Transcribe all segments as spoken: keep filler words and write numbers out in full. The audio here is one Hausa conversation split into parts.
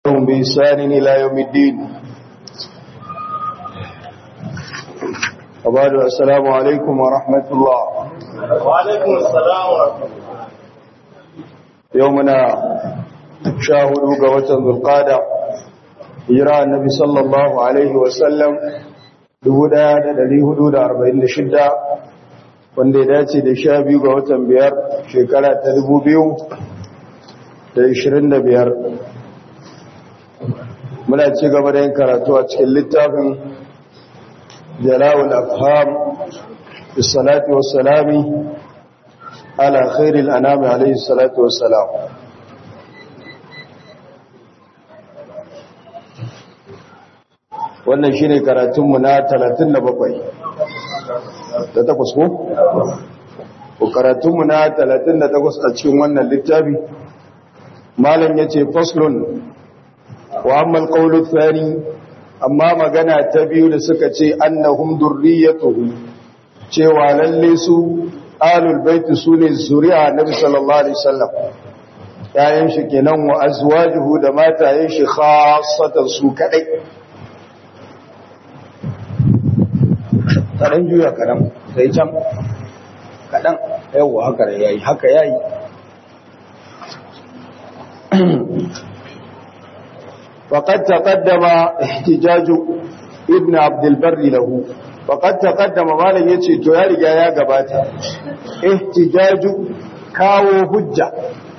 لهم بإحسان إلى يوم الدين. وبعد السلام عليكم ورحمة الله. وعليكم السلام ورحمة الله. يومنا شاهدوا قوة ذو القادة إجراء النبي صلى الله عليه وسلم لهدى لدي حدود أربعين شدة wanda ya dace da sha biyu ga watan biyar shekara ta dubu biyu da ishirin da biyar. Muna ci gaba da yin karatu a cikin littafin jala'ul afham bis salati was salami ala khairil anami alayhi salatu was salam. Wannan shine karatunmu na talatin da bakwai da takwas ko? Ko karatunmu na talatin da takwas a cikin wannan littafi. Malam ya ce faslun wa ammal qawlu thani, amma magana ta biyu da suka ce annahum durriyatuhu, cewa lalle su alul bait sune zuri'a nabi sallallahu alaihi wasallam, yayin shi kenan wa azwajuhu da matayen shi khassatan su kadai. Kaɗan juya kaɗan sai can kaɗan yawwa haka ya yi haka ya yi. faƙad taƙaddama ihtijaju ibn abdulbarri lahu, faƙad taƙaddama malam ya ce to ya riga ya gabata ihtijaju kawo hujja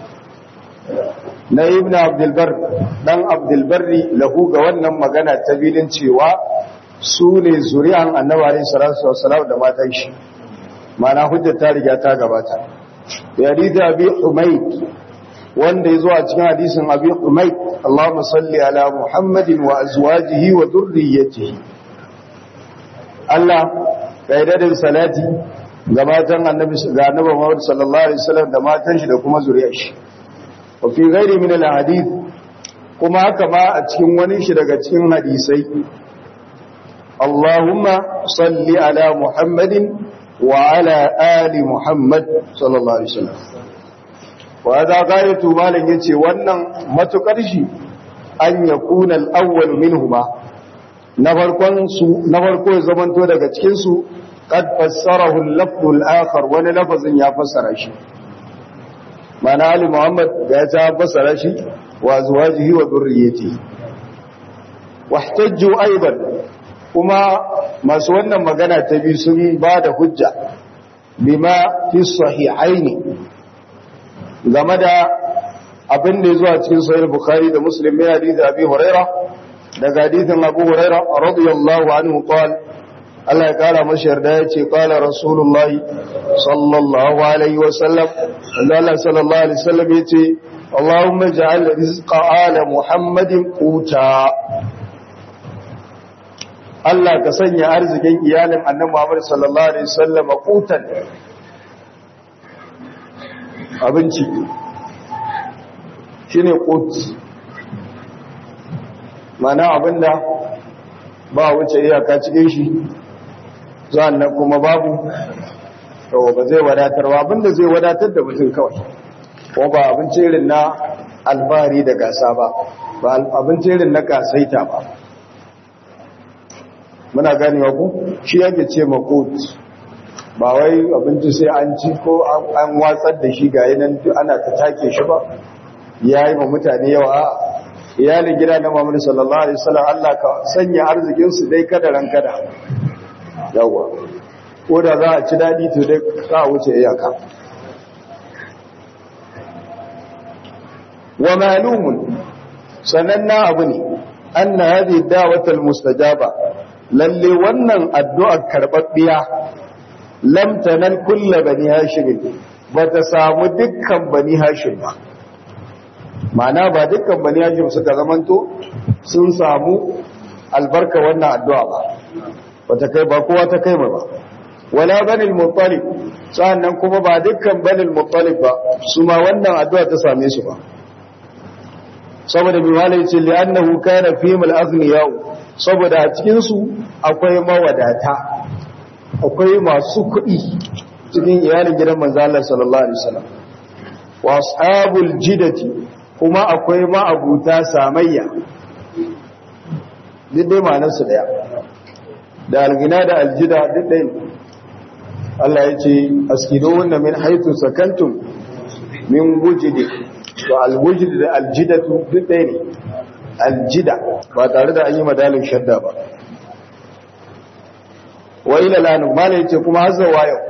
na ibn abdulbarri ɗan abdulbarri lahu ga wannan magana ta bilin cewa su ne zuri'an annabi alaihi salatu wassalam da matan shi, mana hujjar ta riga ta gabata. da hadisi abi humayd wanda yazo a cikin hadisin abi humayd, Allahumma salli ala Muhammadin wa azwajihi wa dhurriyyatihi, Allah kaidadin salati ga matan annabi ga annabi Muhammad sallallahu alaihi wasallam da matan shi da kuma zuriyar shi. wa fi ghairi min al hadith, kuma haka ma a cikin wani shi daga cikin hadisai, Allahumma salli ala Muhammadin wa ala ali Muhammad sallallahu alaihi wasallam. wa hada gayatu malan yace wannan matukar shi an yakuna al-awwal minhuma, na farkon su na farko zamanto daga cikin su qad fassarahu al-lafz al-akhar, wani lafazin ya fassara shi, mana ali Muhammad ga ya fassara shi wa azwajihi wa dhurriyyatihi. wahtajju aidan, kuma masu wannan magana ta biyu sun ba da hujja bima fi sahihaini, game da abin da ya zuwa cikin sahih bukhari da muslim mai hadisi abi huraira, daga hadisin abu huraira radiyallahu anhu qala, Allah ya kara masa yarda yace qala rasulullahi sallallahu alaihi wasallam, Allah sallallahu alaihi wasallam yace Allahumma ja'al rizqa ala Muhammadin quta, Allah ka sanya arzikin iyalin annabi Muhammad sallallahu alaihi wasallam qutan, abinci shine qut, mana abinda ba wuce iyaka cikin shi, sannan kuma babu to ba zai wadatar ba, abinda zai wadatar da mutum kawai, ko ba abinci irin na alfahari da gasa ba, ba abinci irin na kasaita ba. Muna ganewa ku, shi yake ce makot, ba wai abinci sai an ci ko an watsar da shi ga yanan ana ta take shi ba, ya yi ma mutane yawa. a iyalin gida na Muhammadu sallallahu alaihi wasallam, Allah ka sanya arzikinsu dai kada ran kada yawa, ko da za a ci daɗi to dai za a wuce iyaka. wa malumun, sannan na abu ne anna hadhihi da'watul mustajaba, lalle wannan addu'ar karɓaɓɓiya lam tanal kullu bani hashim, ba ta samu dukkan bani hashim ba, ma'ana ba dukkan bani hashim suka zamanto sun samu albarka wannan addu'a ba, wata kai ba kowa ta kai ba, wala bani al-muttalib, sannan kuma ba dukkan bani al-muttalib ba su ma wannan addu'a ta same su ba, saboda bi malai ce li'annahu kana fihim al-aghniya, saboda a cikinsu akwai mawadata, akwai masu kuɗi cikin iyalin gidan manzo Allah sallallahu alaihi wasallam. wa ashabul jidati, kuma akwai ma'abuta samayya duk dai ma'anarsu daya da algina da aljida duk dai Allah ya ce askinuhunna min haythu sakantum min wujdi to alwujdi da aljidatu duk dai ne aljida ba tare da an yi madalin shadda ba wa ila lanu mala yace kuma hazawa yau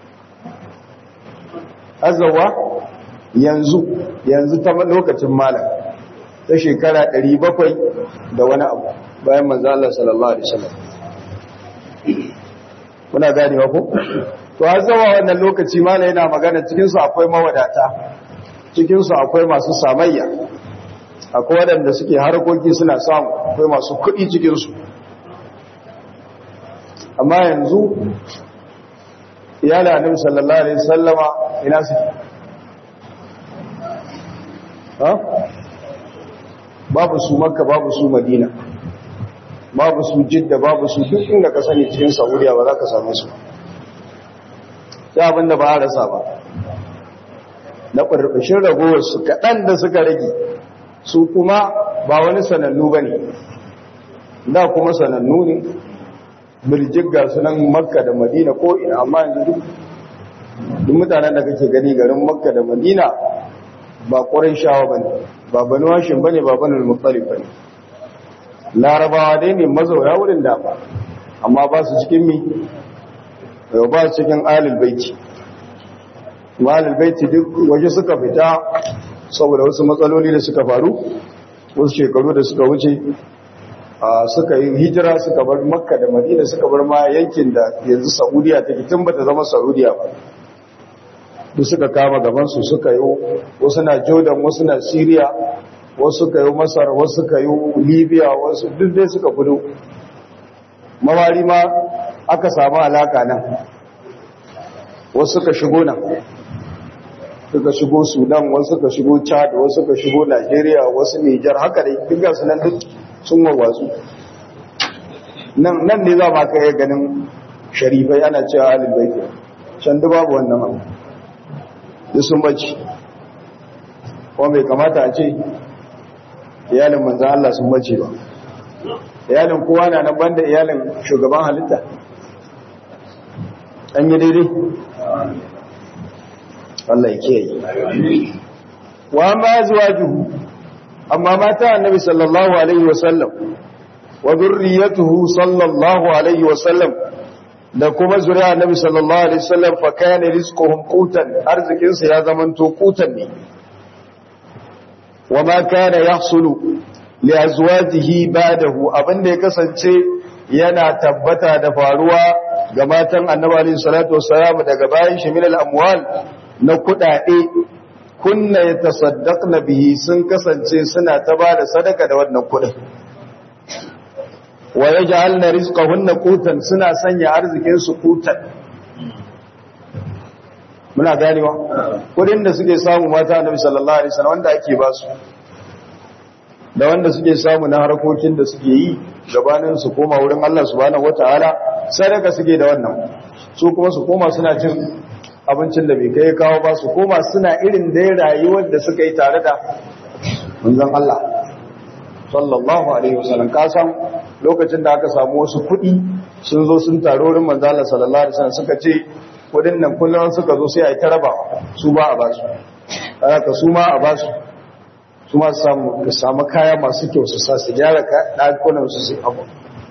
hazawa yanzu yanzu ta lokacin malam ta shekara ɗari bakwai da wani abu bayan manzo Allah sallallahu alaihi wasallam kuna gani ba ko to hazawa wannan lokaci malam yana magana cikin su akwai mawadata cikin su akwai masu samayya akwai wadanda suke harkoki suna samu akwai masu kuɗi cikin su amma yanzu iyalin annabi sallallahu alaihi wasallama ina suke ha babu su makka babu su madina babu su jidda babu su duk inda ka sani cikin saudiya ba za ka same su sai abinda ba a rasa ba na ƙarƙashin ragowar su kaɗan da suka rage su kuma ba wani sanannu ba ne da kuma sanannu ne birjigga sunan makka da madina ko ina amma yanzu duk duk mutanen da kake gani garin makka da madina ba ƙwarai shawa ba ne ba banu hashin ba ne ba banu muttalib ba ne larabawa dai ne mazaura wurin da ba amma ba su cikin mi yau ba su cikin alil baiti alil baiti duk waje suka fita saboda wasu matsaloli da suka faru wasu shekaru da suka wuce suka yi hijira suka bar makka da madina suka bar ma yankin da yanzu saudiya take tun bata zama saudiya ba duk suka kama gabansu suka yi wasu na jordan wasu na syria wasu suka yi masar wasu suka yi libya wasu duk dai suka gudu mawari ma aka samu alaka nan wasu suka shigo nan suka shigo sudan wasu suka shigo chad wasu suka shigo nigeria wasu niger haka dai duk gasu nan duk sun wawatsu nan nan ne za ma ka yi ganin sharifai ana cewa alil baiti can duk babu wannan abu duk sun bacci kuma bai kamata a ce iyalin manzan Allah sun bacci ba iyalin kowa na nan banda iyalin shugaban halitta an yi daidai Allah ya kiyaye wa ma zuwajuhu amma mata annabi sallallahu alaihi wasallam wa dhurriyyatuhu sallallahu alaihi wasallam da kuma zuriya annabi sallallahu alaihi wasallam fa kana rizquhum qutan arzikin sa ya zamanto qutan ne wa ma kana yahsulu li azwajihi ba'dahu abinda ya kasance yana tabbata da faruwa ga matan annabi alaihi salatu wassalam daga bayan shi min al-amwal na kudade kunna yatasaddaqna bihi sun kasance suna ta bada sadaka da wannan kudin wa yaj'alna rizqahunna qutan suna sanya arzikin su qutan muna ganewa kudin da suke samu mata annabi sallallahu alaihi wasallam wanda ake ba su da wanda suke samu na harkokin da suke yi gabanin su koma wurin Allah subhanahu wataala sadaka suke da wannan su kuma su koma suna cin abincin da bai kai kawo ba su koma suna irin dai rayuwar da suka yi tare da manzon Allah sallallahu alaihi wasallam ka san lokacin da aka samu wasu kuɗi sun zo sun taro wurin manzon Allah sallallahu alaihi wasallam suka ce kudin nan kullum suka zo sai a yi ta raba su ba a basu haka su ma a basu su ma su samu kaya masu kyau su sa su gyara ɗakunan su su abu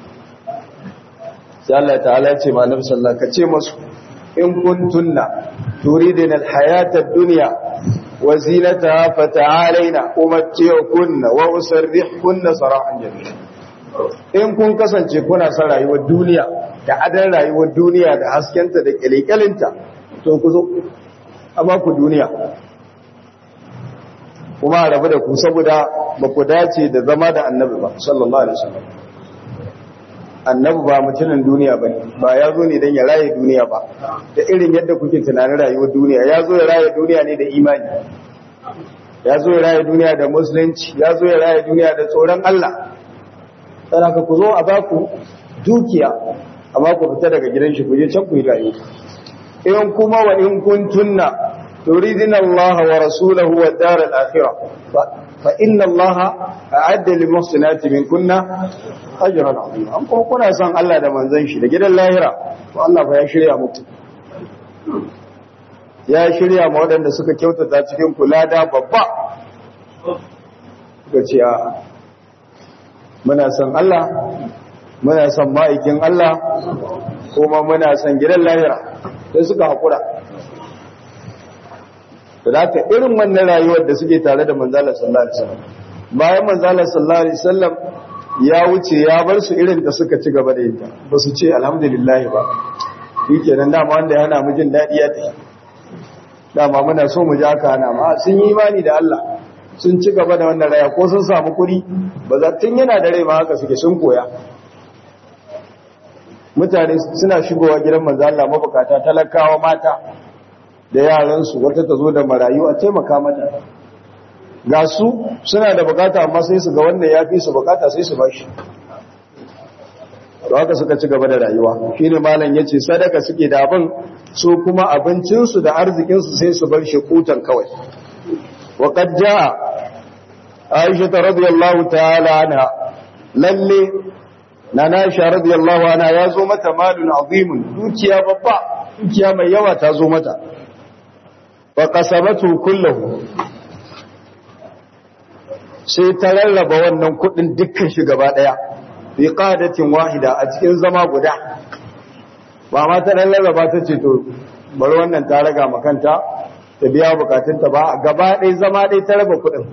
sai Allah ta'ala ya ce ma nabi sallallahu ka ce masu in kuntunna turidina alhayata ad-dunya wa zinataha fata'alaina umatti'ukunna wa usarrihkunna sarahan jamila in kun kasance kuna son rayuwar duniya da adan rayuwar duniya da haskenta da kyalkyalinta to ku zo a ba ku duniya kuma a rabu da ku saboda ba ku dace da zama da annabi ba sallallahu alaihi wasallam annabi ba mutumin duniya bane ba ya zo ne dan ya raye duniya ba da irin yadda kuke tunanin rayuwar duniya ya zo ya raye duniya ne da imani ya zo ya raye duniya da musulunci ya zo ya raye duniya da tsoron Allah sai ka ku zo a ba ku dukiya amma ku fita daga gidan shi ku je can ku yi rayuwa in kuma wa in kuntunna turidina Allah wa rasulahu wa dar al-akhirah fa inna Allah a'adda lil muhsinati minkunna ajran 'azima an kuma kuna son Allah da manzon shi da gidan lahira to Allah fa ya shirya muku ya shirya ma waɗanda suka kyautata cikin kula da babba suka ce muna son Allah muna son ma'aikin Allah kuma muna son gidan lahira sai suka haƙura da haka irin wannan rayuwar da suke tare da manzalar sallallahu alaihi wasallam bayan manzalar sallallahu alaihi wasallam ya wuce ya bar su irin da suka ci gaba da ita ba su ce alhamdulillah ba shikenan dama wanda yana mu jin dadi ya tafi dama muna so mu ji haka ana ma sun yi imani da Allah sun ci gaba da wannan rayuwa ko sun samu kuɗi ba za tun yana da rai ma haka suke sun koya mutane suna shigowa gidan manzo Allah mabukata talakawa mata da yaransu wata ta zo da marayu a taimaka mata ga su suna da bukata amma sai su ga wanda ya fi su bukata sai su bashi to haka suka ci gaba da rayuwa shine malam yace sadaka suke da abin su kuma abincinsu da arzikinsu sai su bar shi kutan kawai wa qad jaa Aisha radhiyallahu ta'ala anha lalle nana Aisha radhiyallahu anha ya zo mata malun azimun dukiya babba dukiya mai yawa ta zo mata wa qasabatu kullahu sai ta rarraba wannan kudin dukkan shi gaba daya bi qadatin wahida a cikin zama guda ba ma ta rarraba ta ce to bari wannan ta raga makanta ta biya bukatunta ba gaba daya zama daya ta raba kudin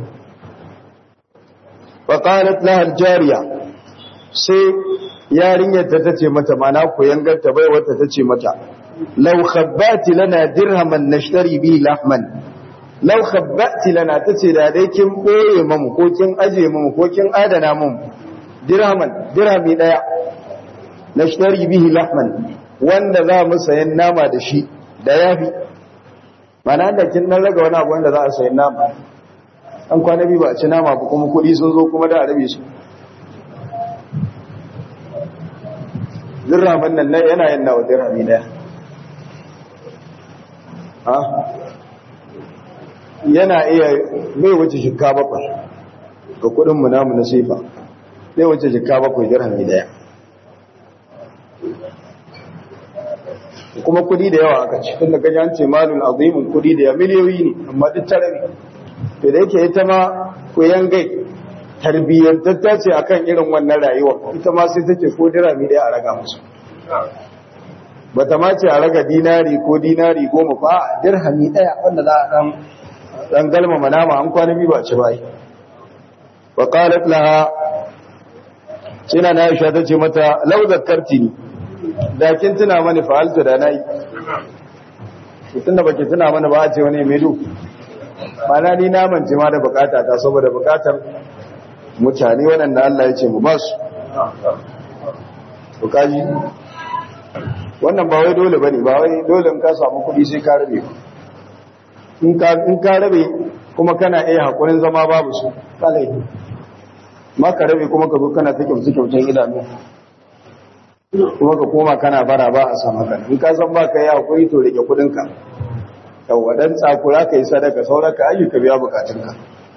wa qalat laha al-jariya sai yarinyar ta tace mata mana koyangar ta bai wata tace mata law khabbati lana dirhaman nashtari bi lahman law khabbati lana tace da dai kin boye mamu ko kin aje mamu ko kin adana mamu dirhaman dirhami daya nashtari bihi lahman wanda za mu sayan nama da shi da yafi mana da kin nan raga wani abu wanda za a sayan nama an kwana biyu ba a ci nama ba kuma kuɗi sun zo kuma da a rabe su dirhaman nan yana yin nawa dirhami daya ha yana iya bai wuce shikka bakwai ga kudinmu namu na sifa bai wuce shikka bakwai dirhami daya kuma kudi da yawa aka ci tun da gaji an ce malun azimin kudi da ya miliyoyi ne amma duk tarabi to da yake ita ma koyan gai tarbiyyantatta ce akan irin wannan rayuwa ita ma sai take ko dirhami daya a raga musu bata ma ce a raga dinari ko dinari goma ba dirhami daya wanda za a dan dan galma manama an kwana biyu ba ci bai wa qalat laha kina na Aisha tace mata law zakartini da kin tuna mani fa'altu da nayi tunda baki tuna mani ba a ce wani medu mana ni na mance ma da bukata ta saboda bukatar mutane waɗanda Allah ya ce mu ba su bukaji wannan ba wai dole bane ba wai dole in ka samu kuɗi sai ka rabe in ka in ka rabe kuma kana iya hakurin zama babu su kalai ma ka rabe kuma ka zo kana ta kyautu kyautun idanu kuma ka koma kana bara ba a samu kan in ka san ba ka yi hakuri to rike kuɗin ka yawa dan tsakura kai sadaka sauraka ayyuka biya bukatunka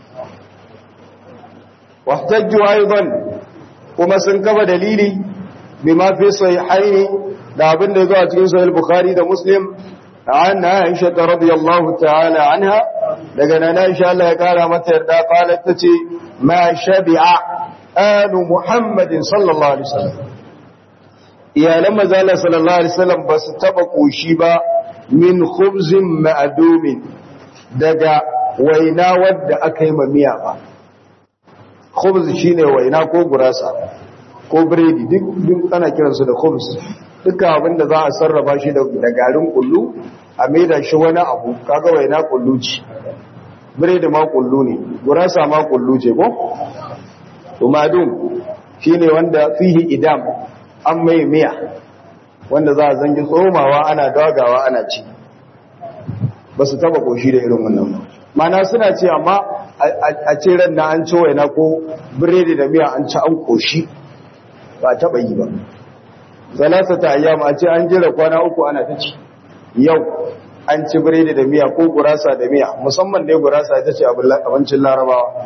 wahtajju aidan kuma sun kafa dalili bima fi sahihaini da abin da yazo a cikin sahih bukhari da muslim an aisha radhiyallahu ta'ala anha daga nan aisha Allah ya kara mata yarda qalat tace ma shabi'a alu muhammadin sallallahu alaihi wasallam iyalan manzo sallallahu alaihi wasallam basu taba koshi ba min khubzin ma'dumin daga waina wadda aka yi mamiya ba khubz shine waina ko gurasa ko biredi duk duk ana kiransu da khubz duka abinda za a sarrafa shi da garin kullu a maida shi wani abu kaga waina kullu ce biredi ma kullu ne gurasa ma kullu ce ko to madum shine wanda fihi idam an mai miya wanda za a zangi tsomawa ana dagawa ana ci ba su taba koshi da irin wannan ba mana suna ce amma a ce ran na an ci waina ko biredi da miya an ci an koshi ba taba yi ba zalasa ta ayyama a ce an jira kwana uku ana ta ci yau an ci biredi da miya ko gurasa da miya, musamman dai gurasa ita ce abincin larabawa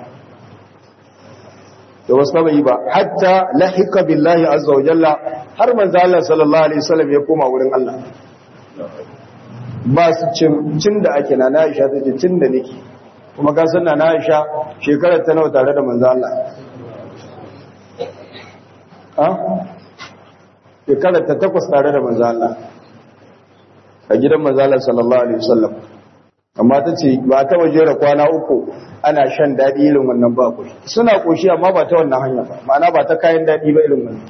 da wasu taba yi ba, hatta lahika billahi azza wa jalla, har manzo Allah sallallahu alaihi wasallam ya koma wurin Allah. Ba su cin cin da ake na Aisha ta ce cin da nake, kuma ka san na Aisha shekarar ta nawa tare da manzo Allah, ha shekarar ta takwas tare da manzo Allah a gidan manzo Allah sallallahu alaihi wasallam, amma ta ce ba ta jera kwana uku ana shan daɗi irin wannan ba ku, suna koshi amma ba ta wannan hanya ba, ma'ana ba ta kayan daɗi ba irin wannan.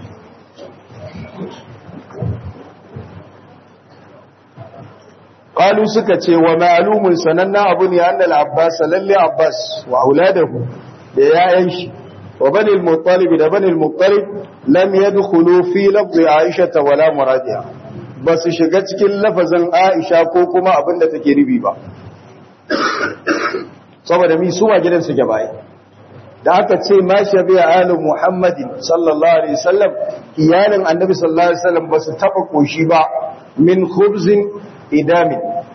qalu suka ce wa ma'lumun sananna abu ne annal abbas lalle abbas wa auladahu da yayan shi wa bani al-muttalib da bani al-muttalib lam yadkhulu fi lafz aisha wala muradiha, ba su shiga cikin lafazin aisha ko kuma abinda take ribi ba, saboda mi su ma gidan su gabaye da aka ce ma shabi'a alu muhammadin sallallahu alaihi wasallam, iyalin annabi sallallahu alaihi wasallam ba su taba koshi ba min khubzin idamin.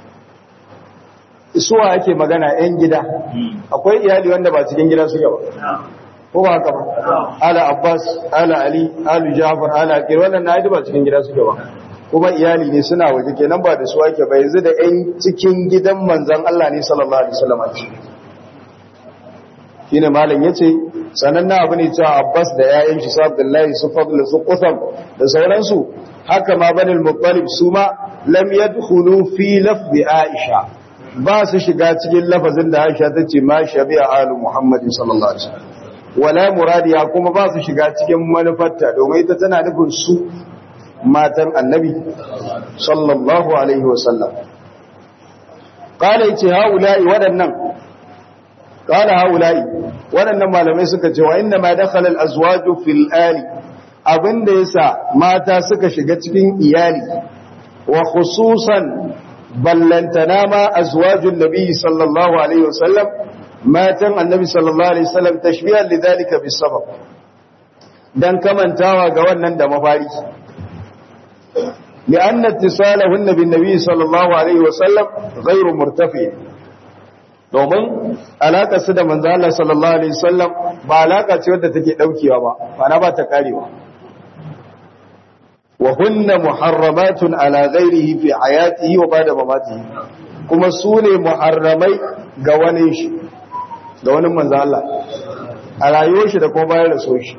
Suwa ake magana ‘yan gida, akwai iyali wanda ba cikin gida suke ba, ko ba haka ba, ala Abbas, ala Ali, ala Jafar, ala Akir, wannan na haidi ba cikin gida suke ba, kuma iyali ne suna waje, kenan ba da su ake ba, yanzu da ‘yan cikin gidan manzan Allah ne sallallahu Alaihi wasallam a ciki. Shi ne malam ya ce, sanannan abu ne cewa Abbas da ‘ya'yan shi su Abdullahi, su Fadl, su Qusam da sauransu, haka ma banil Muttalib su ma lam yadkhulu fi lafzi Aisha, ba su shiga cikin lafazin da Aisha ta ce ma shabi'a alu Muhammadin sallallahu alaihi wasallam, wala muradiya kuma ba su shiga cikin manufarta, domin ita tana nufin su matan Annabi sallallahu alaihi wasallam. Qala yace haula'i wadannan qala haula'i wadannan malamai suka ce wa inna ma dakhala al-azwaju fil ali, abinda yasa mata suka shiga cikin iyali, wa khususan ballantana ma azwajun nabi sallallahu alaihi wasallam, matan annabi sallallahu alaihi wasallam, tashbihan lidhalika bisabab, dan kamantawa ga wannan da mafari, li'anna ittisalahunna bin nabi sallallahu alaihi wasallam ghayru murtafi, domin alaka su da manzo Allah sallallahu alaihi wasallam ba alaka ce wadda take daukewa ba, ba ba ta karewa. wa hunna muharramatun ala ghairihi fi hayatihi wa ba'da mamatihi, kuma su ne muharramai ga wani shi, ga wani manzo Allah a rayuwar shi da kuma bayan rasuwar shi.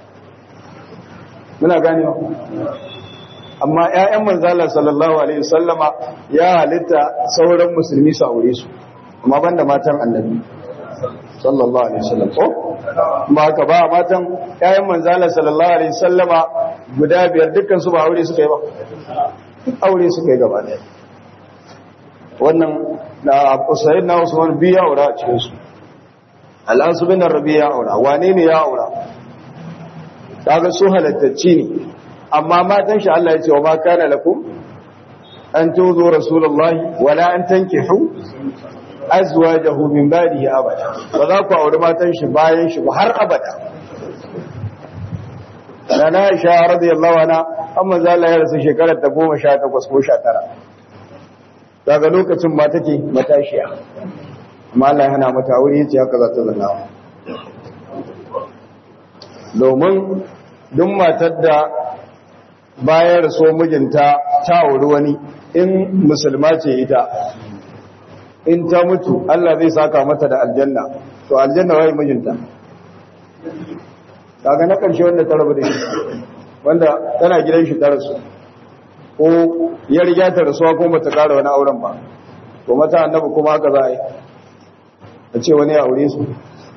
Muna gane ba, amma ƴaƴan manzo Allah sallallahu alaihi wasallama ya halitta sauran musulmi su aure su, amma banda matan annabi sallallahu alaihi wasallam. ko ba ka ba matan ƴaƴan manzo Allah sallallahu alaihi wasallama guda biyar dukkan su ba aure suka yi ba, aure suka yi gaba ɗaya. Wannan na Usayd na Usman biya aura a cikin su, Al-As bin Rabi ya aura, wane ne ya aura, kaga su halattacci ne, amma matan shi Allah ya ce wa ma kana lakum an tuzu rasulullahi wala an tankihu azwajahu min ba'dihi abada, ba za ku aure matan shi bayan shi ba har abada. Nana Aisha radiyallahu anha amma zalla ya rasu shekarar ta goma sha takwas ko sha tara, daga lokacin ma take matashiya, amma Allah ya hana mata aure, yace haka za ta zanna. Domin duk matar da bayan rasuwar mijinta ta auri wani, in musulma ce ita, in ta mutu Allah zai saka mata da aljanna, to aljanna wai mijinta. Kaga na ƙarshe wanda ta rabu da shi, wanda tana gidan shi ta rasu, ko ya riga ta rasuwa ko bata ƙara wani auren ba, to mata annabi kuma haka za a yi, a ce wani ya aure su.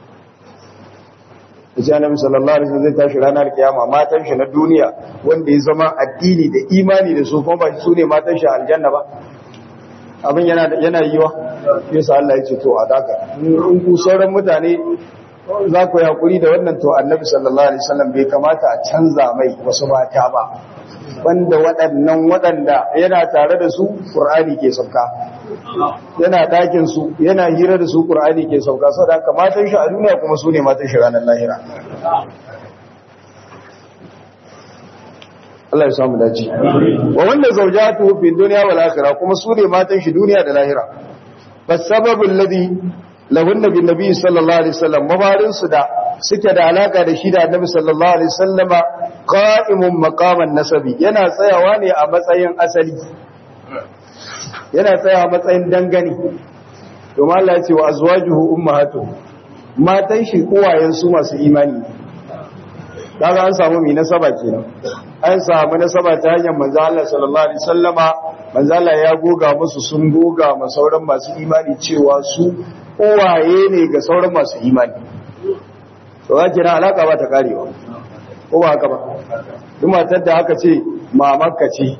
Da ce annabi sallallahu alaihi wasallam zai tashi ranar kiyama, matan shi na duniya wanda ya zama addini da imani da su, kuma ba su ne matan shi aljanna ba. Abin yana yana yiwa, yasa Allah ya ce to a daka, in ku sauran mutane za ku yi hakuri da wannan, to annabi sallallahu alaihi wasallam bai kamata a canza mai wasu mata ba, banda waɗannan waɗanda yana tare da su Qur'ani ke sauka, yana ɗakin su yana hira da su Qur'ani ke sauka, saboda haka matan shi a duniya kuma su ne matan shi ranar lahira. Allah ya samu dace wa wanda zawjatu fi dunya wal akhirah kuma su ne matan shi duniya da lahira fasababu alladhi lahunna bin nabi sallallahu alaihi wasallam mabarin su da suke da alaka da shi da annabi sallallahu alaihi wasallama qa'imun maqaman nasabi yana tsayawa ne a matsayin asali yana tsayawa matsayin dangane to Allah ya ce wa azwajuhu ummahatuhum matan shi uwayen su masu imani kaga an samu mai nasaba kenan an samu nasaba ta hanyar manzo Allah sallallahu alaihi wasallama manzo Allah ya goga musu sun goga ma sauran masu imani cewa su uwaye ne ga sauran masu imani to ga kira alaka ba ta karewa ko ba haka ba duk matar da aka ce mamanka ce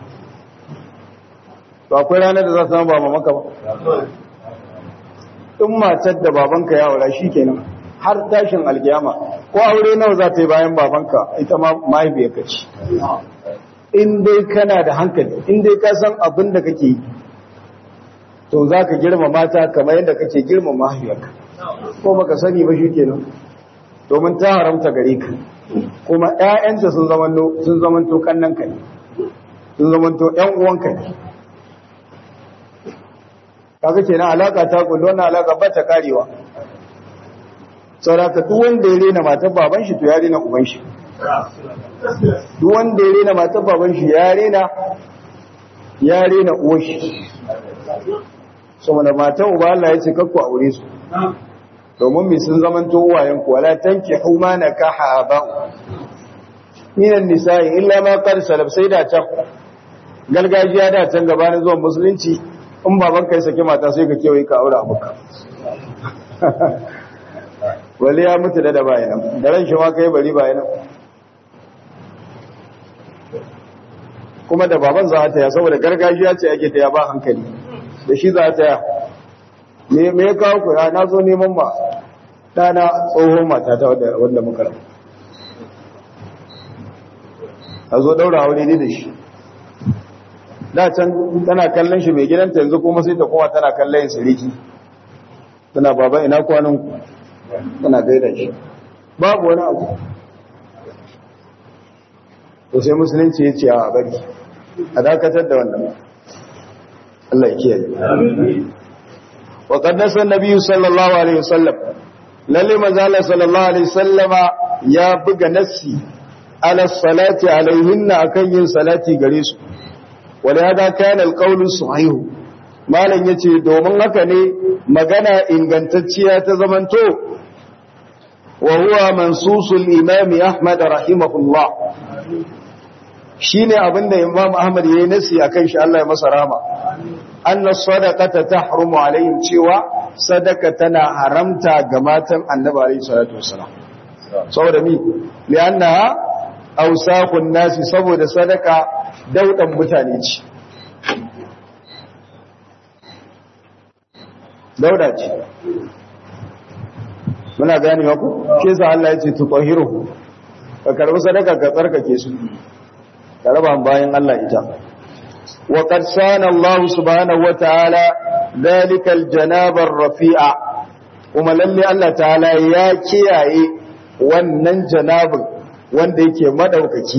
to akwai ranar da za ta zama ba mamanka ba in matar da babanka ya aura shikenan har tashin alkiyama ko aure nawa za ta yi bayan babanka ita ma mahaifiyarka ce in dai kana da hankali in dai ka san abin da kake yi to za ka girma mata kamar yadda kake girma mahaifiyarka ko baka sani ba shikenan domin ta haramta gare ka kuma ƴaƴanta sun zamanto sun zamanto kannanka ne sun zamanto ƴan uwanka ne kaga kenan alaka ta kullu wannan alaka ba ta karewa saboda duk wanda ya rena matar baban shi to ya rena uban shi duk wanda ya rena matar baban shi ya rena ya rena uwar shi saboda matar uba Allah ya ce kakku aure su domin mai sun zaman to uwayen ku wala tankihu ma nakaha aba minan nisa'i illa ma qad salaf sai da can gargajiya da can gabanin zuwan musulunci in baban kai saki mata sai ka kewaye ka aure abuka wale ya mutu da da bayanan da ran shi ma kai bari bayanan kuma da baban za ta ya saboda gargajiya ce ake ta ya ba hankali da shi za ta ya me me ya kawo ku na zo neman ma dana tsohon mata ta wanda muka rabu a zo daura aure ne da shi da can tana kallon shi mai gidanta yanzu kuma sai ta kowa tana kallon siriki tana baba ina kwanan ku tana gaida shi babu wani abu to sai musulunci ya ce a bari a dakatar da wannan Allah ya kiyaye wa qaddasa an-nabi sallallahu alaihi wasallam lalle manzo sallallahu alaihi wasallama ya buga nassi ala salati alaihinna akan yin salati gare su ولهذا كان القول الصحيح malan yace domin haka ne magana ingantacciya ta zamanto wa huwa mansusul imam ahmad rahimahullah shine abinda imam ahmad yayin nasi akan shi Allah ya masa rahama anna sadaqata tahrumu alaihim cewa sadaka tana haramta ga matan annabi alaihi salatu wassalam saboda mi li'annaha awsaqun nasi saboda sadaka daudan mutane ce dauda ce muna gani ku ke sa Allah ya ce tutahiru ka karbi sadaka ka tsarkake su ka raba bayan Allah ita wa qad sana Allah subhanahu wa ta'ala dalika aljanaba arrafi'a kuma lalle Allah ta'ala ya kiyaye wannan janabin wanda yake madaukaki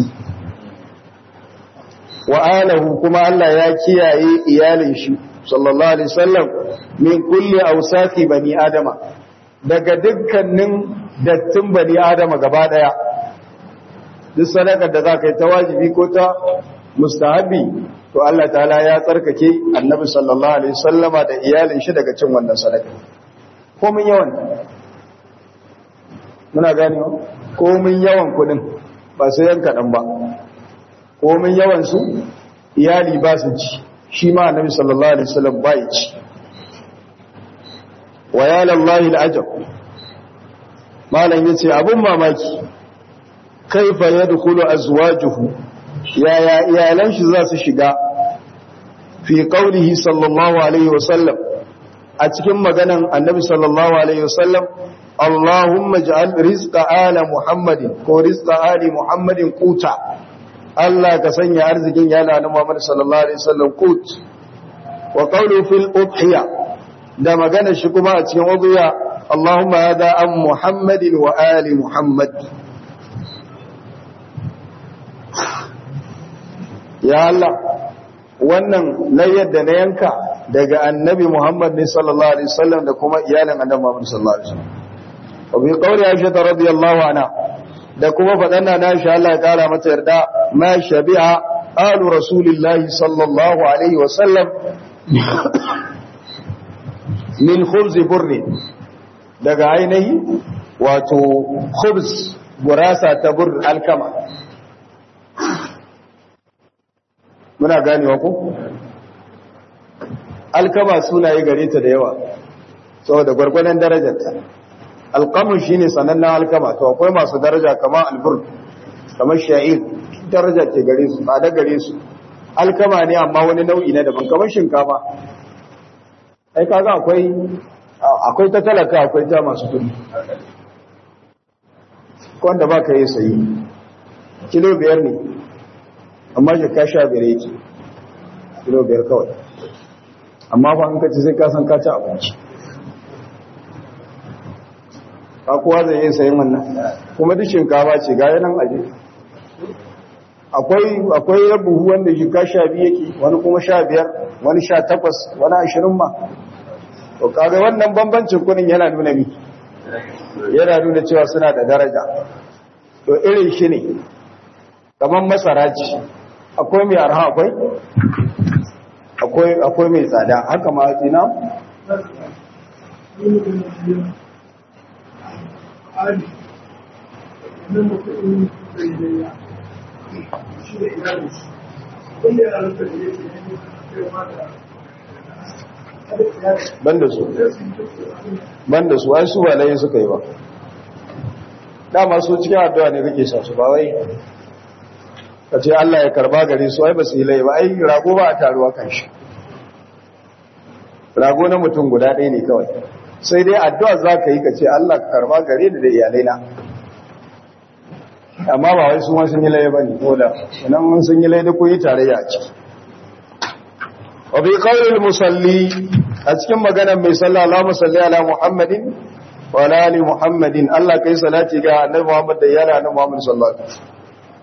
wa alahu kuma Allah ya kiyaye iyalin shi sallallahu alaihi wasallam min kulli awsaqi bani adama daga dukkanin dattin bani adama gaba daya duk sadakar da zaka yi ta wajibi ko ta mustahabi to Allah ta'ala ya tsarkake annabi sallallahu alaihi wasallama da iyalin shi daga cin wannan sadaka komin yawan muna gane komin yawan kudin ba sai yanka dan ba komin yawansu iyali ba su ci shi ma annabi sallallahu alaihi wasallam ba ya ci wa ya lallahi al'ajab malam yace abun mamaki kaifa yadkhulu azwajuhu ya ya iyalan shi za su shiga fi qawlihi sallallahu alaihi wasallam a cikin maganan annabi sallallahu alaihi wasallam Allahumma ij'al rizqa ala Muhammadin ko rizqa ali Muhammadin quta Allah ka sanya arzikin ya lana Muhammad sallallahu alaihi wasallam qut wa qawlu fil udhiya da magana shi kuma a cikin udhiya Allahumma hada am Muhammadin wa ali Muhammad ya Allah wannan layyar da na yanka daga annabi Muhammad ne sallallahu alaihi wasallam da kuma iyalin annabi Muhammad sallallahu alaihi wasallam wa bi qawli Aisha radiyallahu anha da kuma fadan na Aisha Allah ya kara mata yarda ma shabi'a alu rasulillahi sallallahu alaihi wasallam min khubz burri daga ainihi wato khubz gurasa ta bur alkama muna ganewa ko alkama sunaye gare ta da yawa saboda gwargwadon darajarta alqamun shine sanannen alkama to akwai masu daraja kamar albur kamar sha'ir daraja ce gare su ba da gare su alkama ne amma wani nau'i na daban kamar shinkafa ai kaga akwai akwai ta talaka akwai ta masu kudi wanda ba ka yi sayi kilo biyar ne amma jaka sha biyar yake kilo biyar kawai amma fa an kaci sai ka san ka ci abinci ba kowa zai yi sayin wannan kuma duk shinkafa ce ga yanan aje akwai akwai buhu wanda shi ka sha biyu yake wani kuma sha biyar wani sha takwas wani ashirin ma to kaga wannan bambancin kudin yana nuna mi yana nuna cewa suna da daraja to irin shi ne kamar masara ce akwai mai arha akwai akwai akwai mai tsada haka ma tsina banda su banda su ai su ba layin suka yi ba dama su cikin addu'a ne kake sa su ba wai ka ce Allah ya karba gare su ai ba su yi layi ba ai rago ba a taruwa kan shi rago na mutum guda ɗaya ne kawai sai dai addu'a za ka yi ka ce Allah ka karba gare da iyalai na amma ba wai su ma sun yi layi ba ne ko da nan sun yi layi da ku yi tarayya a ciki wa bi qawlil musalli a cikin maganar mai sallah Allahumma salli ala Muhammadin wa ala ali Muhammadin Allah kai salati ga annabi Muhammad da yana annabi Muhammad sallallahu alaihi wasallam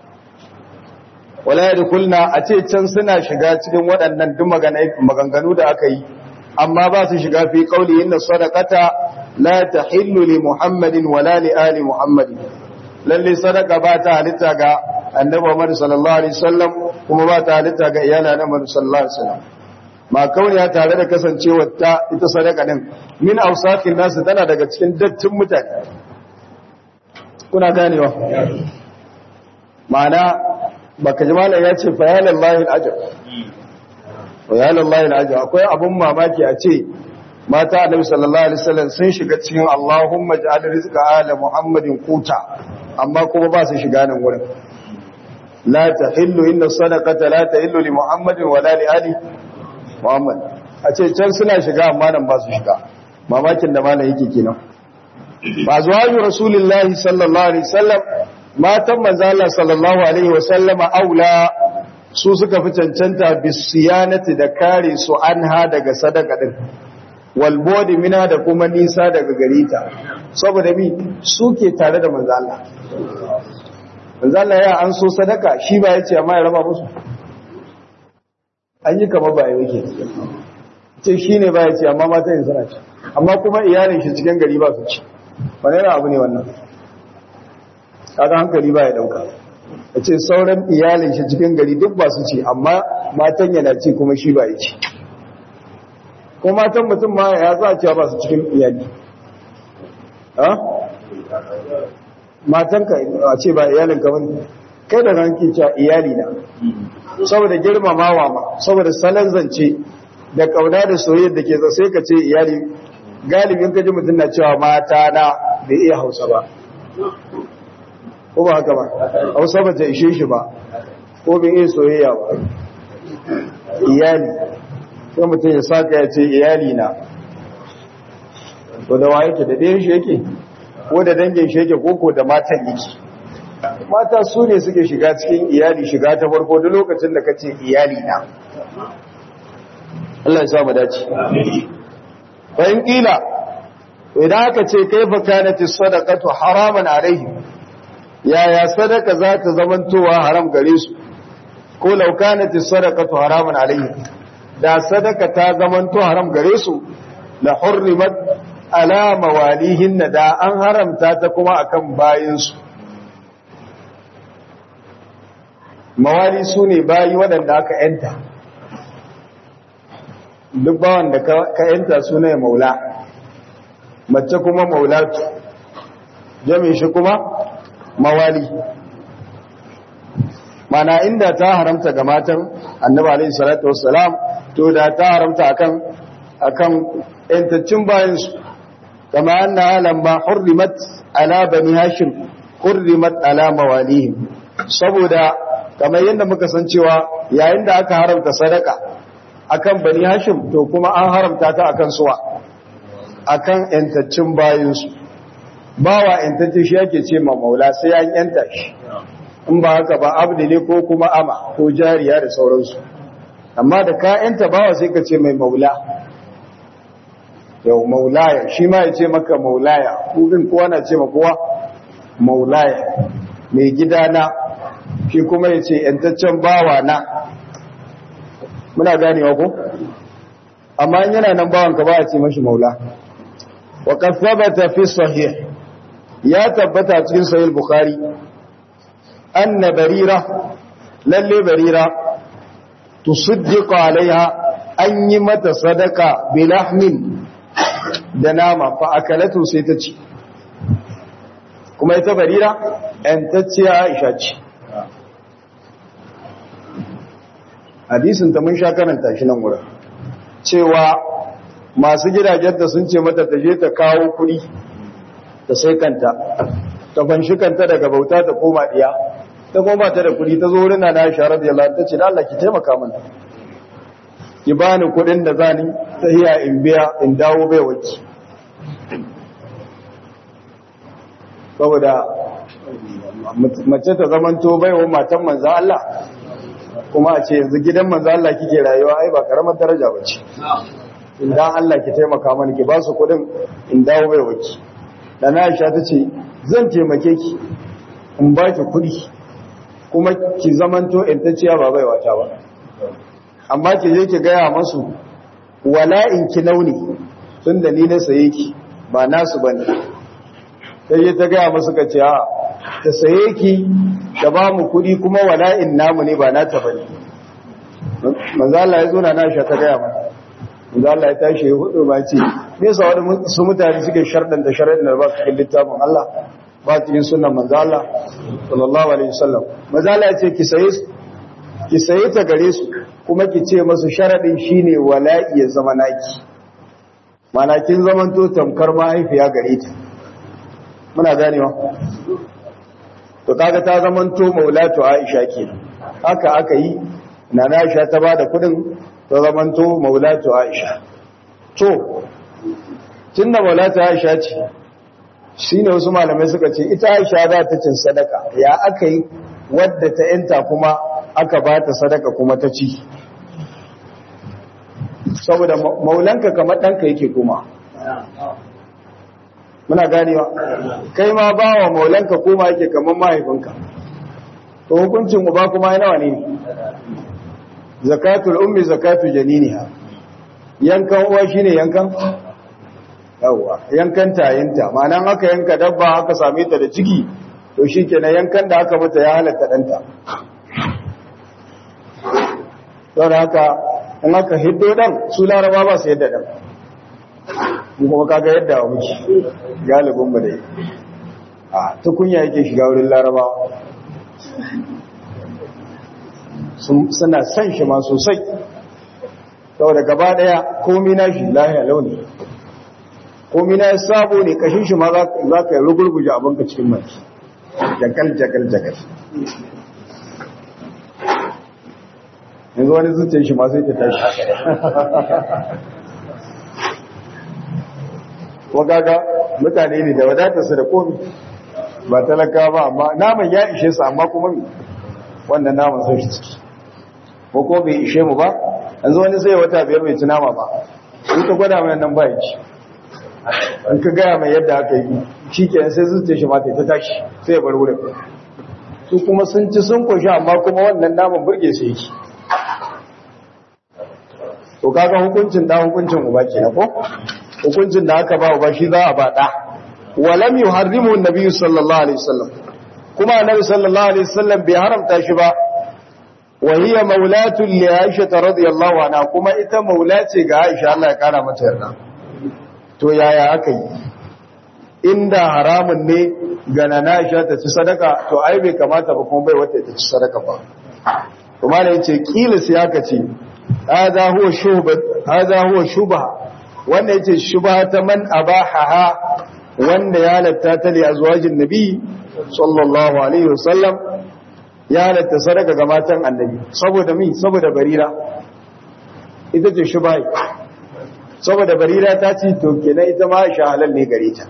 wala yadkhulna a ce can suna shiga cikin waɗannan duk maganganu da aka yi amma ba su shiga fi qawli inna sadaqata la tahillu li Muhammadin wa la li ali Muhammadin lalle sadaka ba ta halitta ga annabi Muhammad sallallahu alaihi wasallam kuma ba ta halitta ga iyalan annabi sallallahu alaihi wasallam ma kauniya tare da kasancewar ta ita sadaka din min awsaqin nasu tana daga cikin dattin mutane kuna ganewa ma'ana baka ji malam ya ce fa ya lillahi al'ajab wa ya lillahi al'ajab akwai abun mamaki a ce mata annabi sallallahu alaihi wasallam sun shiga cikin Allahumma ja'al rizqa ala Muhammadin quta amma kuma ba su shiga nan wurin la tahillu inna sadaqata la tahillu li Muhammadin wa la li ali Muhammad a ce can suna shiga amma nan ba su shiga mamakin da malam yake kenan ba zuwa rasulullahi sallallahu alaihi wasallam matan manzo Allah sallallahu alaihi wasallam aula su suka fi cancanta bisiyanati da kare su anha daga sadaka din wal bodi mina da kuma nisa daga garita saboda mi suke tare da manzo Allah manzo Allah ya an so sadaka shi ba yace amma ya raba musu an yi kama ba yake ce shi ne ba ya ce amma mata yin suna ci amma kuma iyalin shi cikin gari ba su ci wani yana abu ne wannan kaga hankali ba ya dauka ya ce sauran iyalin shi cikin gari duk ba su ci amma matan yana ci kuma shi ba ya ci ko matan mutum ma ya za a cewa ba su cikin iyali matan ka a ce ba iyalin ka bane kai da ranki cewa iyali na saboda girmamawa ma saboda salon zance da kauna da soyayyar da ke sai ka ce iyali galibin ka ji mutum na cewa mata na bai iya hausa ba ko ba haka ba hausa ba ta ishe shi ba ko bai iya soyayya ba iyali sai mutum ya saka ya ce iyali na to da wa yake da ɗayan shi yake ko da dangin shi yake ko ko da matan yake mata su ne suke shiga cikin iyali shiga ta farko duk lokacin da ka ce iyali na Allah ya sa mu dace fa in kila idan aka ce kaifa kanati sadaqatu haraman alaihi yaya sadaka za ta zamantowa haram gare su ko law kanat as-sadaqatu haraman alayhi da sadaka ta zamanto haram gare su la hurrimat ala mawalihin da an haramta ta kuma akan bayin su mawali sune bayi wadanda aka yanta duk bawan da ka yanta sune maula mace kuma maulatu jami shi kuma mawali mana inda ta haramta ga matan annabi alaihi salatu wassalam to da ta haramta akan akan yantaccin bayan su kama anna lamma hurrimat ala bani hashim hurrimat ala mawalihim saboda kamar yadda muka san cewa yayin da aka haramta sadaka akan bani hashim to kuma an haramta ta akan suwa akan yantaccin bayan su bawa yantacce shi yake ce ma maula sai an yanta shi in ba haka ba abdi ne ko kuma ama ko jariya da sauransu amma da ka yanta bawa sai ka ce mai maula yau maulaya shi ma ya ce maka maulaya kudin kowa na ce ma kowa maulaya mai gidana shi kuma ya ce yantaccen bawa na muna ganewa ko amma yana nan bawanka ba a ce mashi maula wa qad thabata fi sahih ya tabbata cikin sahih bukhari anna barira lalle barira tusaddiqu alaiha an yi mata sadaka bilahmin da nama fa akalatu sai ta ci kuma ita barira yantacciya Aisha ce hadisin ta mun sha karanta shi nan wurin cewa masu gidajen da sun ce mata ta je ta kawo kuɗi ta sai kanta ta fanshi kanta daga bauta ta koma diya ta koma ta da kuɗi ta zo wurin na Aisha radiyallahu anha ta ce da Allah ki taimaka mana ki bani kuɗin da zani ta hiya in biya in dawo bai waki saboda mace ta zamanto baiwa matan manzo Allah kuma a ce yanzu gidan manzo Allah kike rayuwa ai ba karamar daraja bace idan Allah ki taimaka mana ki ba su kudin in dawo bai waki dan Aisha tace zan taimake ki in ba ki kudi kuma ki zamanto in ta ciya ba bai wata ba amma ki je ki gaya masu wala'in ki launi tunda ni na saye ki ba nasu bane sai ta gaya masu ka ce a ta saye ki da ba mu kudi kuma wala'in namu ne ba nata bane manzo Allah ya zo na Aisha ta gaya mana manzo Allah ya tashi ya hudu ba ce me yasa wani su mutane suke shardan da sharadin da ba su cikin littafin Allah ba cikin sunnan manzo Allah sallallahu alaihi wasallam manzo Allah ya ce ki saye ki saye ta gare su kuma ki ce masu sharadin shine wala'i ya zama naki mana kin zamanto tamkar mahaifiya gare ta muna ganewa to kaga ta zamanto maulatu Aisha kenan haka aka yi nana Aisha ta bada kudin ta zamanto maulatu Aisha to tunda maulatu Aisha ce shine wasu malamai suka ce ita Aisha za ta cin sadaka ya aka yi wadda ta yanta kuma aka bata sadaka kuma ta ci saboda maulanka kamar danka yake kuma muna ganewa kai ma ba wa maulanka koma yake kamar mahaifinka to hukuncin uba kuma yana wane ne zakatul ummi zakatu janiniha yankan uwa shine yankan yawa yankan tayinta ma'anan aka yanka dabba aka same ta da ciki to shikenan yankan da aka mata ya halatta danta don haka in aka hiddo dan su laraba ba su yadda dan mu kuma kaga yadda wa muke galibin mu dai a tukunya yake shiga wurin larabawa suna san shi ma sosai saboda gaba daya komai na shi lahiya launi komai na sabo ne kashin shi ma za ka yi rugurguje abinka cikin mai jakal jakal jakal yanzu wani zuciyar shi ma sai ta tashi wagaga mutane ne da wadatarsa da komi ba talaka ba amma naman ya ishe su amma kuma wannan naman sai shi ciki ko ko bai ishe mu ba yanzu wani sai wata biyar bai ci nama ba in ka gwada mai nan ba ya ci in ka gaya mai yadda aka yi shi ke sai zuciya shi ma ta ta tashi sai ya bar wurin su kuma sun ci sun koshi amma kuma wannan naman burge su yake to kaga hukuncin da hukuncin uba kenan ko hukuncin da aka ba uba shi za a ba da walam yuharrimu an-nabi sallallahu alaihi wasallam kuma annabi sallallahu alaihi wasallam bai haramta shi ba wa hiya maulatu li Aisha radhiyallahu anha kuma ita maula ce ga Aisha Allah ya kara mata yarda to yaya aka yi inda haramun ne ga nana Aisha ta ci sadaka to ai bai kamata ba kuma bai wata ta ci sadaka ba kuma ne yace kila sai aka ce hada huwa shubha hada huwa shubha wanda yace shubha ta man abahaha wanda ya halatta ta li azwajin nabi sallallahu alaihi wasallam ya halatta sadaka ga matan annabi saboda mi saboda barira ita ce shubha saboda barira ta ce to kenan ita ma Aisha halal ne gare ta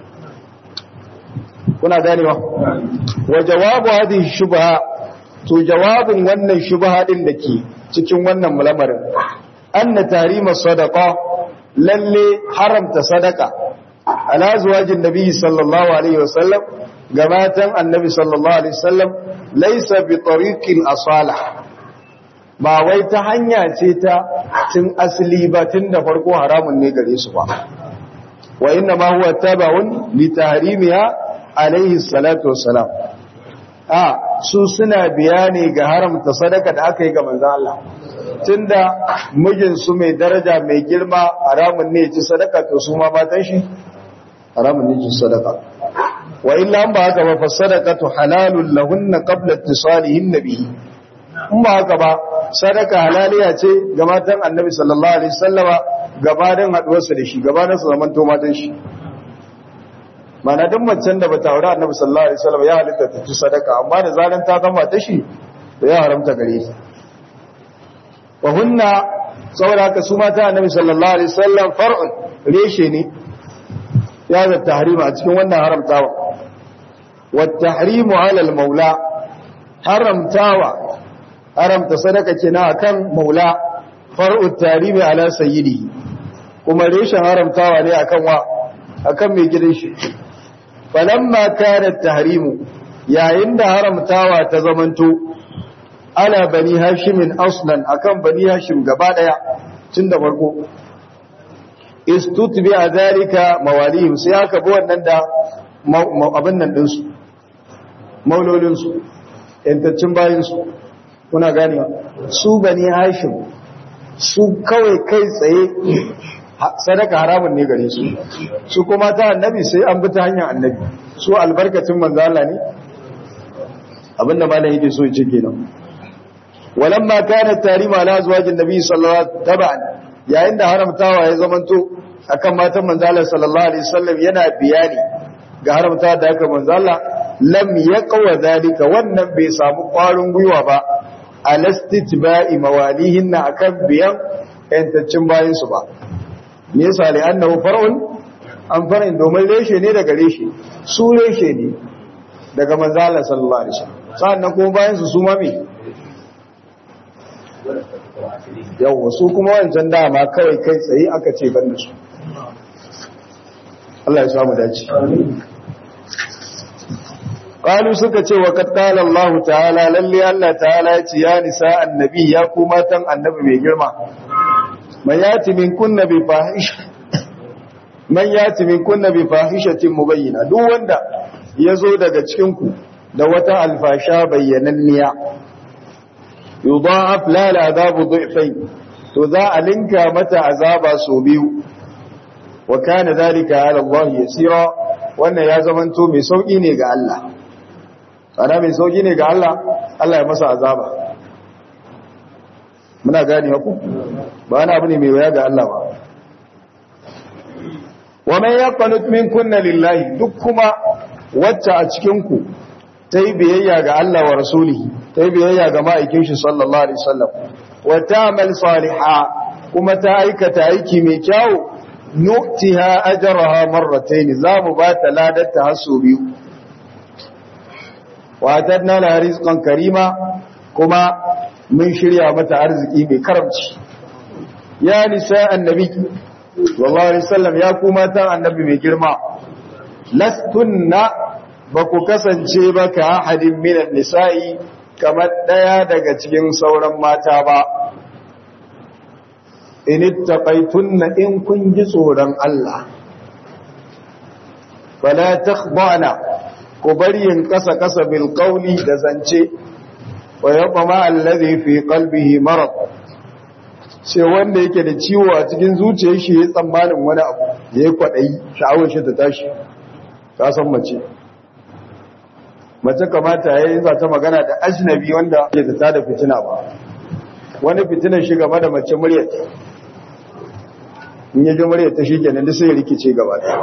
kuna ganewa wa jawabu hadhihi shubha to jawabin wannan shubha din dake cikin wannan mulamarin anna tarima sadaqa lalle haramta sadaka ala zuwajin nabi sallallahu alaihi wasallam ga matan annabi sallallahu alaihi wasallam laysa bi tariqil asala ba wai ta hanya ce ta tun asali ba tun da farko haramun ne gare su ba wa inna ma huwa tabaun li tahrimiha alaihi salatu wassalam a su suna bayani ga haramta sadaka da aka yi ga manzo Allah tunda mijin su mai daraja mai girma haramun ne ci sadaka to su ma matan shi haramun ne ci sadaka wa illa an ba haka ba fa sadaqatu halalun lahunna qabla ittisalihin nabi in ba haka ba sadaka halaliya ce ga matan annabi sallallahu alaihi wasallama gabanin haduwarsa da shi gabanin su zaman to matan shi mana duk macen da bata aure annabi sallallahu alaihi wasallam ya halitta ta ci sadaka amma da zaran ta zama ta shi to ya haramta gare ta wa hunna saboda haka su mata annabi sallallahu alaihi wasallam far'un reshe ne ya da tahrima a cikin wannan haramtawa wa tahrimu ala al-maula haramtawa haramta sadaka kenan akan maula far'u tahrimi ala sayyidi kuma reshen haramtawa ne akan wa akan mai gidan shi falamma kana tahrimu yayin da haramtawa ta zamanto ala bani hashimin aslan akan bani hashim gaba daya tun da farko istutbi azalika mawalihim sai aka bi wannan da abin nan din su maulolin su yantaccin bayin su kuna ganewa su bani hashim su kawai kai tsaye sadaka haramun ne gare su su kuma ta annabi sai an bi ta hanyar annabi su albarkacin manzo Allah ne abinda malai yake so ya ce kenan walamma kana tarima ala azwajin nabi sallallahu alaihi wasallam taban yayin da haramtawa ya zamanto akan matan manzo Allah sallallahu alaihi wasallam yana biyani ga haramtawa da aka manzo Allah lam yaqwa zalika wannan bai samu kwarin gwiwa ba alastitba'i mawalihinna akan biyan yantaccin bayin su ba me yasa li annahu far'un an far'in domin reshe ne daga reshe su reshe ne daga manzo Allah sallallahu alaihi wasallam sannan kuma bayan su su ma me yawa su kuma wancan dama kawai kai tsaye aka ce ban da su Allah ya samu dace qalu suka ce wa qad qala Allah ta'ala lalle Allah ta'ala ya ce ya nisa annabi ya ku matan annabi mai girma man yati min kunna bi fahisha man yati min kunna bi fahishatin mubayyana duk wanda yazo daga cikin ku da wata alfasha bayyananniya yudha'af la al'adabu dhi'fayn to za a linka mata azaba so biyu wa kana dhalika 'ala Allah yasira wannan ya zamanto mai sauki ne ga Allah ana mai sauki ne ga Allah Allah ya masa azaba muna gani haku ba wani abu ne mai waya ga Allah ba wa man yaqnut minkunna lillahi duk kuma wacce a cikin ku tayi biyayya ga Allah wa rasulihi tayi biyayya ga ma'aikin shi sallallahu alaihi wasallam wa ta'mal salihah kuma ta aikata aiki mai kyau nu'tiha ajraha marratayn zamu ba ta ladarta hasu biyu wa atadna la rizqan karima kuma mun shirya mata arziki mai karamci ya nisa annabi sallallahu alaihi wasallam ya ku matan annabi mai girma lastunna ba ku kasance ba ka ahadin minan nisa'i kamar ɗaya daga cikin sauran mata ba in ittaqaytunna in kun ji tsoron Allah fala takhda'na ku bari yin kasa kasa bil qawli da zance wa yatma alladhi fi qalbihi marad sai wanda yake da ciwo a cikin zuciyar shi ya tsammanin wani abu yayi kwadayi sha'awar shi ta tashi ka san mace mace kamata yayin za ta magana da ajnabi wanda ke da tada fitina ba wani fitinar shi game da mace muryar in yaji muryar ta shikenan da sai ya rikice gaba ɗaya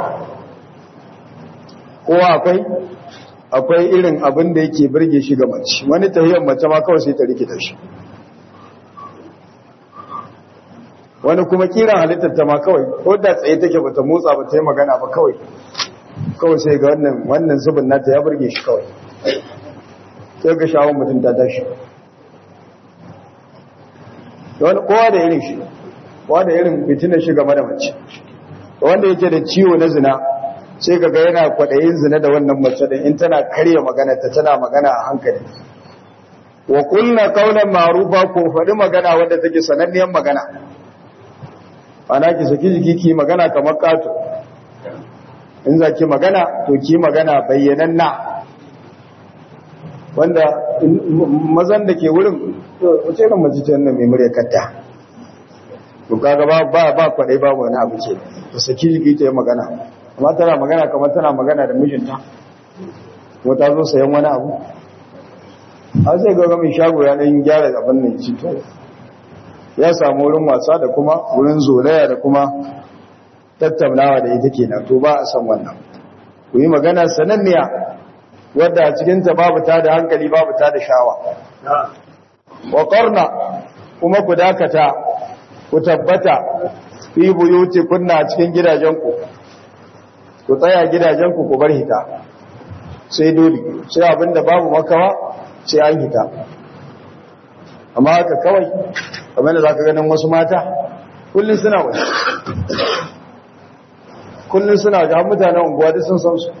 kowa akwai akwai irin abin da yake burge shi ga mace wani tahiyar mace ma kawai sai ta rikita shi wani kuma kiran halittar ta ma kawai ko da tsaye take bata motsa ba ta yi magana ba kawai kawai sai ga wannan wannan zubin nata ya burge shi kawai sai ga shawon mutum ta tashi wani kowa da irin shi kowa da irin fitinar shi game da mace wanda yake da ciwo na zina sai ka ga yana kwaɗayin zina da wannan mace din in tana karya magana ta tana magana a hankali wa kulna qawlan ma'rufa ko faɗi magana wanda take sananniyar magana ana ki saki jiki ki magana kamar kato in za ki magana to ki magana bayyananna wanda mazan da ke wurin wace irin mace ce wannan mai murya katta to kaga ba ba ba kwaɗai ba wani abu ce ta saki jiki ta yi magana amma tana magana kamar tana magana da mijinta ko ta zo sayan wani abu a sai ga mai shago ya ɗan gyara abin nan ci to ya samu wurin wasa da kuma wurin zolaya da kuma tattaunawa da ita kenan to ba a san wannan ku yi magana sananniya wadda a cikinta babu ta da hankali babu ta da shawa wa qarna kuma ku dakata ku tabbata fi buyuti kunna cikin gidajenku ku tsaya gidajenku ku bar hita sai dole sai abinda babu makawa sai an hita amma haka kawai kamar da zaka ganin wasu mata kullun suna waje kullun suna ga mutanen unguwa duk sun san su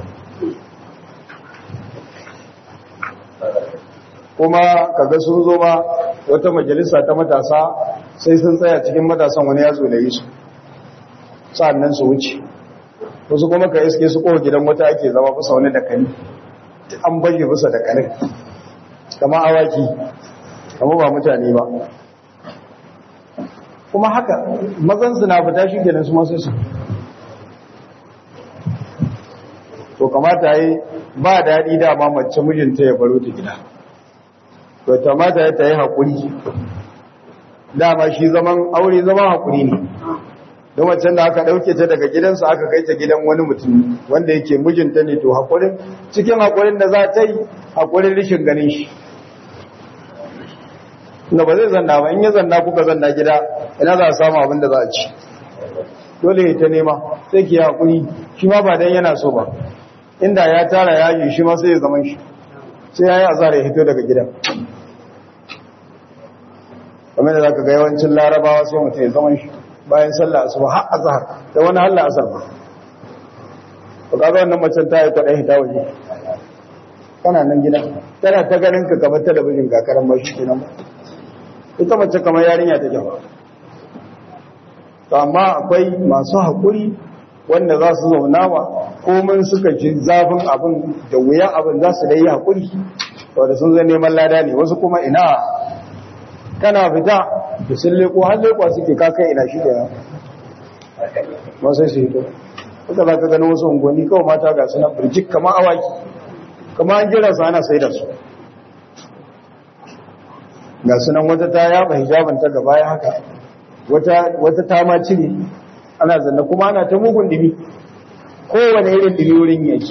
kuma kaga sun zo ma wata majalisa ta matasa sai sun tsaya cikin matasan wani ya zo da yi su sa'annan su wuce wasu kuma ka iske su kowa gidan wata ake zama bisa wani dakali an baje bisa dakalin kama awaki kama ba mutane ba kuma haka mazan su na fita shi kenan su masu su to kamata yi ba daɗi dama mace mijinta ya baro ta gida to kamata ya ta yi haƙuri dama shi zaman aure zaman haƙuri ne don waccan da aka ɗauke ta daga gidansa aka kai ta gidan wani mutum wanda yake mijinta ne to haƙurin cikin haƙurin da za ta yi haƙurin rishin ganin shi da ba zai zanna ba in ya zanna kuka zanna gida ina za a samu abin da za a ci dole ya ta nema sai ki haƙuri shi ma ba dan yana so ba inda ya tara yaji shi ma sai ya zaman shi sai ya yi azara ya hito daga gidan kamar da za ka ga yawancin larabawa sai mutum ya zaman shi bayan sallah asuba har azhar da wani halla asar ba to kaga wannan macen ta yi kwadai hita waje kana nan gida tana ta ganin ka kamar talabijin ga karan ba shi kenan ba ita mace kamar yarinya take ba to amma akwai masu hakuri wanda za su zauna ba komai suka ji zafin abin da wuyan abin za su dai hakuri to da sun zai neman lada ne wasu kuma ina kana fita da sun leko har lekwa suke kakai ina shi da masu su hito kuka za ka gani wasu unguwanni kawai mata ga suna birjik kama awaki kama an jira su ana sai da su ga sunan wata ta yaba hijabanta gaba ya haka wata ta ma cire ana zanna kuma ana ta mugun dimi kowane irin dimi wurin yake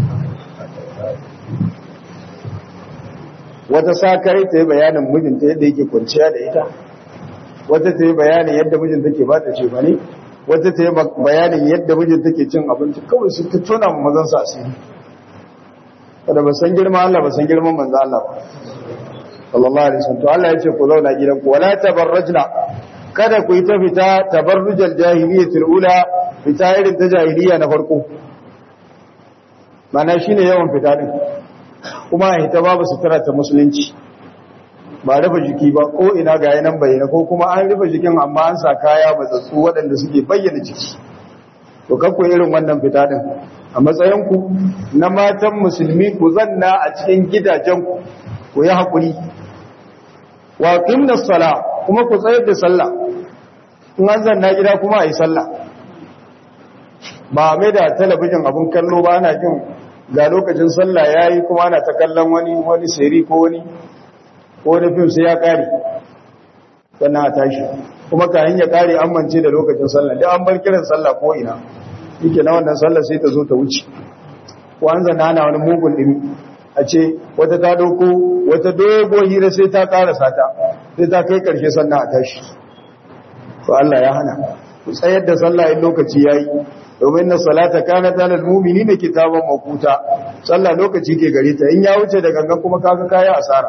wata sakare ta yi bayanin mijinta yadda yake kwanciya da ita wata ta yi bayanin yadda mijinta ke ba ta ce ba ne wata ta yi bayanin yadda mijinta ke cin abinci kawai su ta tona mazan su asiri kada ba san girma Allah ba san girman manzo Allah ba sallallahu alaihi wasallam to Allah ya ce ku zauna gidan ku wala tabarrajna kada ku yi ta fita tabarrujal jahiliyyatul ula fita irin ta jahiliya na farko mana shine yawan fita din kuma a hita babu sutura ta musulunci ba rufe jiki ba ko ina ga yanan bayyana ko kuma an rufe jikin amma an sa kaya matsatsu waɗanda suke bayyana jiki to kakku irin wannan fita din a matsayinku na matan musulmi ku zanna a cikin gidajenku ku yi haƙuri wa qimna sala kuma ku tsayar da sallah in an zanna gida kuma a yi sallah ba mai da talabijin abun kallo ba ana jin ga lokacin sallah yayi kuma ana ta kallon wani wani seri ko wani ko wani fim sai ya kare sannan a tashi kuma kayan ya kare an mance da lokacin sallah da an bar kiran sallah ko ina yake na wannan sallah sai ta zo ta wuce ko an zanna ana wani mugun dimi a ce wata ta doko wata dogo hira sai ta karasa ta sai ta kai karshe sannan a tashi to Allah ya hana ku tsayar da sallah in lokaci yayi domin na salata kanat alal mu'minina kitaban mawquta sallah lokaci ke gare ta in ya wuce da gangan kuma kaga kaya asara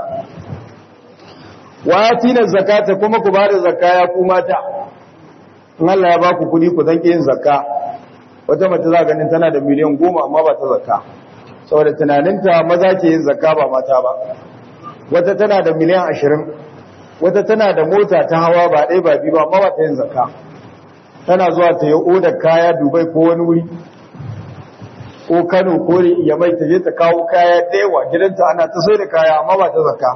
wa atina zakata kuma ku bada zakaya ku mata in Allah ya baku kudi ku zanke yin zakka wata mace za ganin tana da miliyan goma amma ba ta zakka saboda tunaninta maza ke yin zakka ba mata ba wata tana da miliyan ashirin wata tana da mota ta hawa ba ɗaya ba biyu ba amma ba ta yin zakka tana zuwa ta yi odar kaya Dubai ko wani wuri ko Kano ko ya mai ta je ta kawo kaya da yawa gidanta ana ta sai da kaya amma ba ta zakka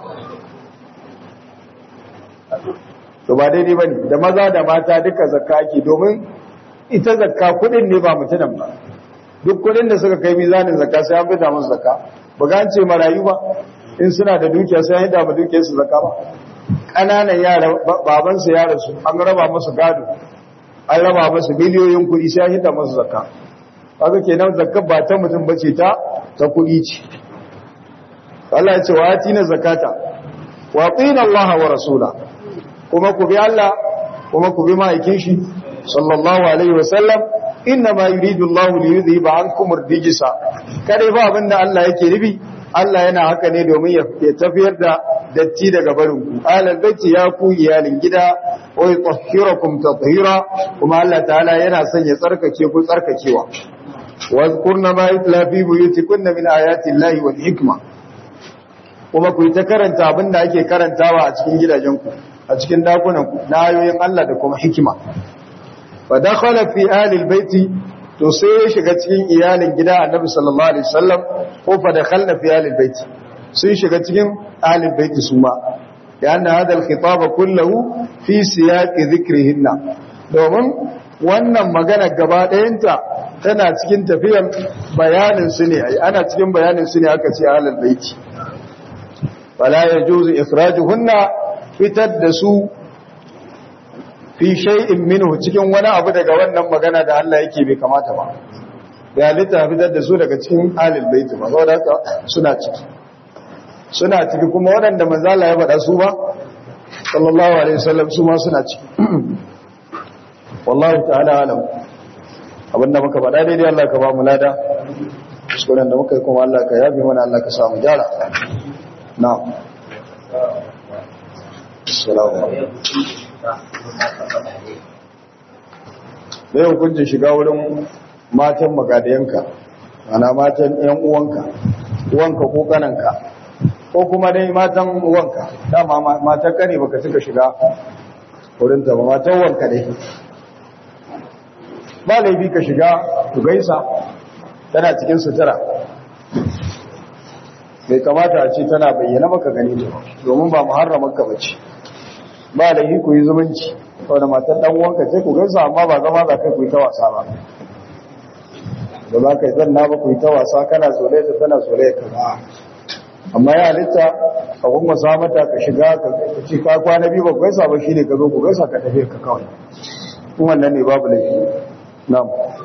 to ba daidai ba ne da maza da mata duka zakka ake domin ita zakka kudin ne ba mutunan ba duk kudin da suka kai mizanin zakka sai an fita musu zakka ba ga an ce marayu ba in suna da dukiya sai an yi dama dukiyar su zakka ba ƙananan yara babansu ya rasu an raba musu gado an raba musu miliyoyin kuɗi sai an hita musu zakka kaga kenan zakka ba ta mutum bace ta ta kuɗi ce Allah ya ce wa atina zakata wa atina Allah wa rasula kuma ku bi Allah kuma ku bi ma'aikin shi sallallahu alaihi wa sallam inna ma yuridu Allah li yudhiba ankum ar-rijsa kare ba abinda Allah yake nufi Allah yana haka ne domin ya tafiyar da datti daga barin ku alal baiti ya ku iyalin gida wa yutahhirakum tatheera kuma Allah ta'ala yana son ya tsarkake ku tsarkakewa wazkurna ma yutla fi buyutikunna min ayati llahi wal hikma kuma ku ta karanta abinda ake karantawa a cikin gidajen ku a cikin dakunan ku na ayoyin Allah da kuma hikima fa dakhala fi ahli albayti to sai ya shiga cikin iyalin gida annabi sallallahu alaihi wasallam ko fa dakhalna fi ahli albayti sun shiga cikin ahli albayti suma yana hada alkhitaba kulluhu fi siyaqi dhikrihinna domin wannan magana gaba ɗayanta tana cikin tafiyar bayanin su ne ana cikin bayanin su ne aka ce ahli albayti wala yajuzu ikhrajuhunna fitar da su fi shay'in minhu cikin wani abu daga wannan magana da Allah yake bai kamata ba ya lita fitar da su daga cikin alil bait ba saboda haka suna ciki suna ciki kuma waɗanda manzo Allah ya faɗa su ba sallallahu alaihi wasallam su ma suna ciki wallahi ta'ala alam abinda muka faɗa daidai Allah ka ba mu lada kuskuren da muka yi kuma Allah ka yafe mana Allah ka sa mu gyara na'am assalamu alaikum da yau hukuncin shiga wurin matan magadayanka ana matan yan uwanka uwanka ko kananka ko kuma dai matan uwanka dama matan ka ne baka cika shiga wurin ta ba matan uwanka dai ba laifi ka shiga ku gaisa tana cikin sutura bai kamata a ce tana bayyana maka gani ta domin ba muharramar ka bace ba laifi ku yi zumunci wadda matan dan uwanka ce ku gaisa amma ba zama za ka ku yi ta wasa ba da za ka yi zanna ba ku yi ta wasa kana zole ta tana zole ka ba amma ya halitta ka kuma sa mata ka shiga ka ci ka kwana biyu ba ku gaisa ba shine ka zo ku gaisa ka tafi ka kawai kun wannan ne babu laifi na'am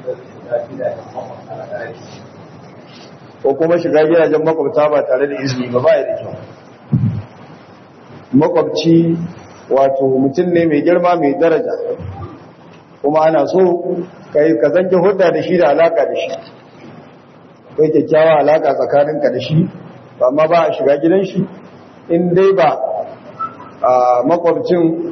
ko kuma shiga gidajen makwabta ba tare da izini ba ba ya da kyau makwabci wato mutum ne mai girma mai daraja kuma ana so kai ka zanke hudda da shi da alaka da shi kai kyakkyawa alaka tsakaninka da shi amma ba a shiga gidan shi in dai ba a makwabcin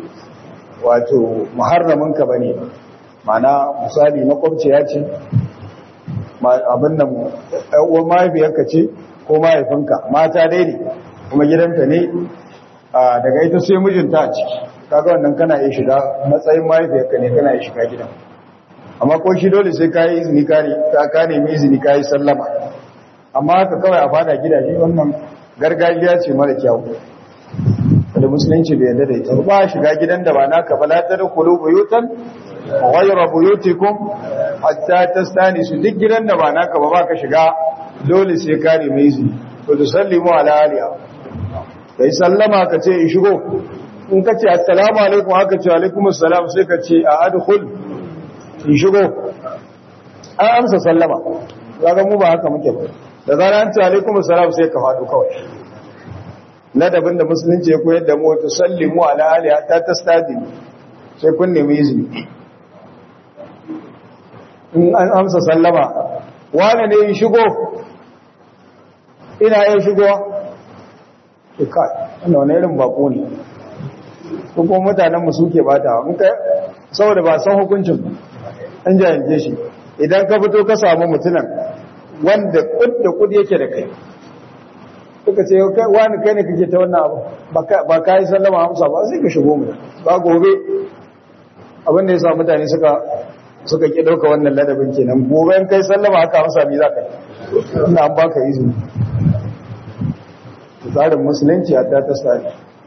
wato muharraminka bane mana misali makwabci ya ce abin nan uwan mahaifiyarka ce ko mahaifinka mata dai ne kuma gidanta ne daga ita sai mijinta a ciki kaga wannan kana iya shiga matsayin mahaifiyarka ne kana iya shiga gidan amma ko shi dole sai ka yi izini ka nemi izini ka yi sallama amma haka kawai a fada gidaje wannan gargajiya ce mara kyau da musulunci bai yarda da ita ba shiga gidan da ba naka ba la tadkhulu buyutan ghayra buyutikum hatta tastanisu duk gidan da ba naka ba baka shiga dole sai ka nemi izini to tusallimu ala aliya kai sallama ka ce in shigo in ka ce assalamu alaikum haka ce alaikum assalam sai ka ce a adkhul in shigo an amsa sallama kaga mu ba haka muke ba da zaran an ce alaikum assalam sai ka fado kawai ladabin da musulunci ya koyar da mu tusallimu ala aliya ta tastadimu sai kun nemi izini in an amsa sallama wane ne in shigo ina yin shigowa ke kai wanda wani irin bako ne kuma mutanenmu suke bata mun kai saboda ba san hukuncin an jayance shi idan ka fito ka samu mutunan wanda kud da kud yake da kai suka ce wani kai ne kake ta wannan abu ba ka yi sallama amsa ba sai ka shigo mu ba gobe abin da ya sa mutane suka suka ki dauka wannan ladabin kenan gobe in kai sallama haka amsa me za ka yi ina an baka izini tsarin musulunci a ta tsari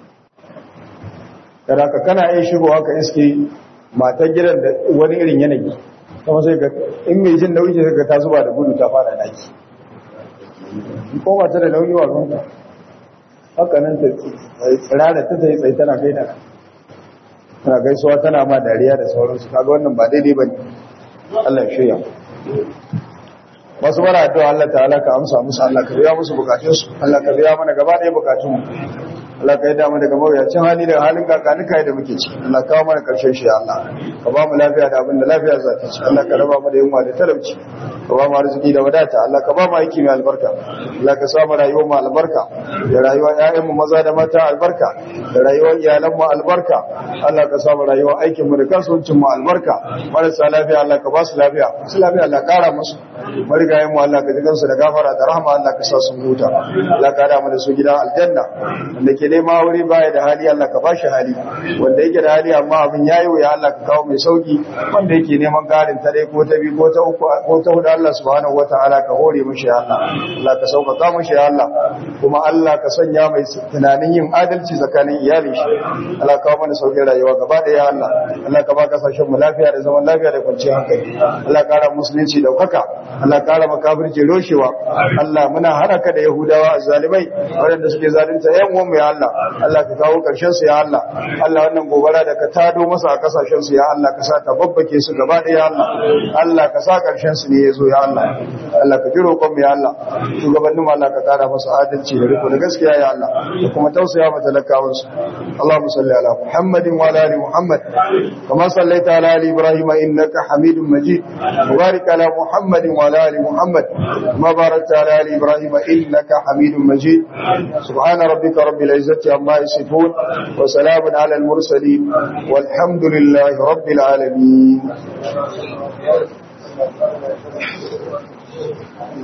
kada ka kana iya shigowa ka iske matan gidan da wani irin yanayi kuma sai ka in mai jin nauyi sai ka ta zuba da gudu ta fara daki ko ba ta da nauyi wa gonka haka nan ta tsirara ta ta yi tsaye tana kai da tana gaisuwa tana ma dariya da sauransu kaga wannan ba daidai bane Allah ya shirya wasu bara addu'a Allah ta'ala ka amsa musu Allah ka biya musu bukatunsu Allah ka biya mana gaba ɗaya bukatunmu Allah ka yi damu daga mawuyacin hali daga halin kakanika da muke ci Allah kawo mana karshen shi Allah ka ba mu lafiya da abin da lafiya za ta ci Allah ka raba mu da yunwa da talauci ka ba mu arziki da wadata Allah ka ba mu aiki mai albarka Allah ka sa mu rayuwar mu albarka da rayuwar ƴaƴan mu maza da mata albarka da rayuwar iyalan mu albarka Allah ka sa mu rayuwar aikin mu da kasuwancin mu albarka marasa lafiya Allah ka ba su lafiya su lafiya Allah kara musu marigayen mu Allah ka ji gansu da gafara da rahama Allah ka sa su huta Allah ka da mu da su gidan aljanna wanda ke nema wuri baya da hali Allah ka bashi hali wanda yake da hali amma abin yayi wuya Allah ka kawo mai sauki wanda yake neman garin ta dai ko ta bi ko ta uku ko ta hudu Allah subhanahu wataala ka hore mishi ya Allah Allah ka sauƙaƙa mishi ya Allah kuma Allah ka sanya mai tunanin yin adalci tsakanin iyalin shi Allah ka kawo mana sauƙin rayuwa gaba da ya Allah Allah ka ba kasashen mu lafiya da zaman lafiya da kwanciyar hankali Allah ka kara musulunci daukaka Allah ka kara makafirci roshewa Allah muna haraka da Yahudawa azzalimai waɗanda suke zalunta ƴan uwan mu ya Allah Allah ka kawo karshen su ya Allah Allah wannan gobara da ka tado masa a kasashen su ya Allah ka sa ta babbake su gaba da ya Allah Allah ka sa karshen su ne yazo ya Allah Allah ka jiro kon ya Allah shugabannin mu Allah ka kara masa adalci da riko da gaskiya ya Allah da kuma tausaya mata talakawan su Allahumma salli ala Muhammadin wa ala ali Muhammad kama sallaita ala ali Ibrahim innaka Hamidum Majid wa barik ala Muhammadin wa ala ali Muhammad kama barakta ala ali Ibrahim innaka Hamidum Majid subhana rabbika rabbil izzati amma yasifun wa salamun ala al mursalin walhamdulillahi rabbil alamin